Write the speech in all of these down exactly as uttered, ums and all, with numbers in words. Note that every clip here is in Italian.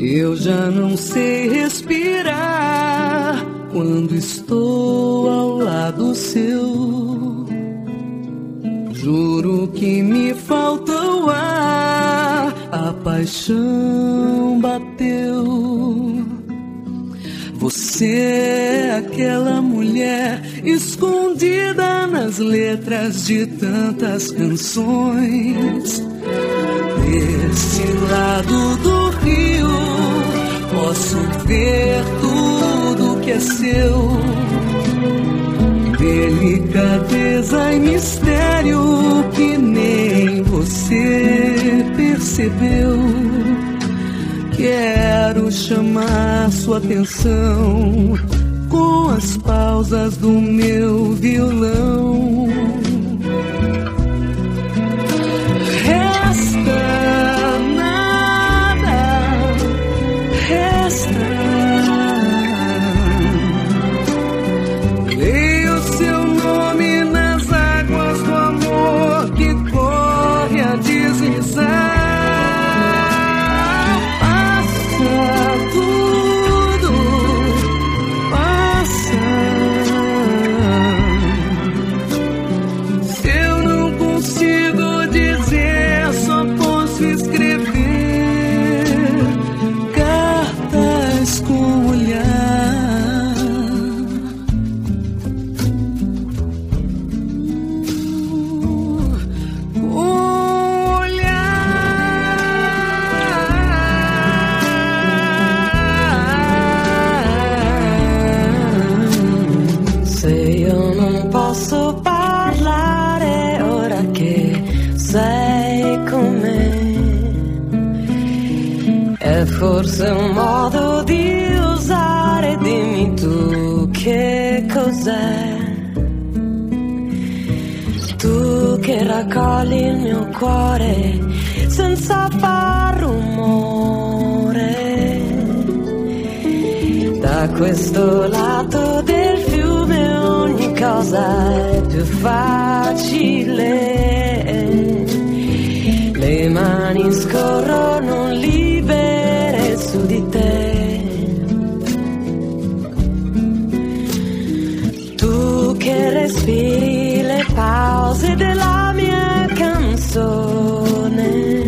Eu já não sei respirar quando estou ao lado seu. Juro que me falta o ar, a paixão bateu. Você é aquela mulher escondida nas letras de tantas canções. Desse lado do rio posso ver tudo que é seu. Delicadeza e mistério que nem você percebeu. Quero chamar sua atenção com as pausas do meu violão. Resta nada, resta. Leia o seu nome nas águas do amor que corre a deslizar. Posso parlare ora che sei con me. È forse un modo di usare, dimmi tu che cos'è. Tu che raccogli il mio cuore senza far rumore. Da questo lato del fiume ogni cosa è più facile. Le mani scorrono libere su di te. Tu che respiri le pause della mia canzone.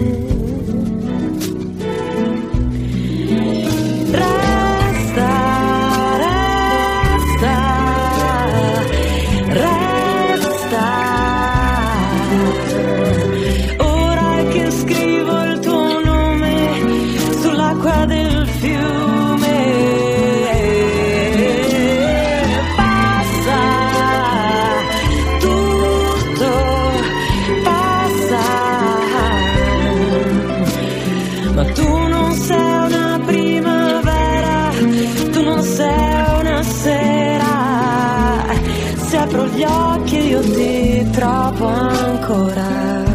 Ma tu non sei una primavera, tu non sei una sera. Se apro gli occhi io ti trovo ancora.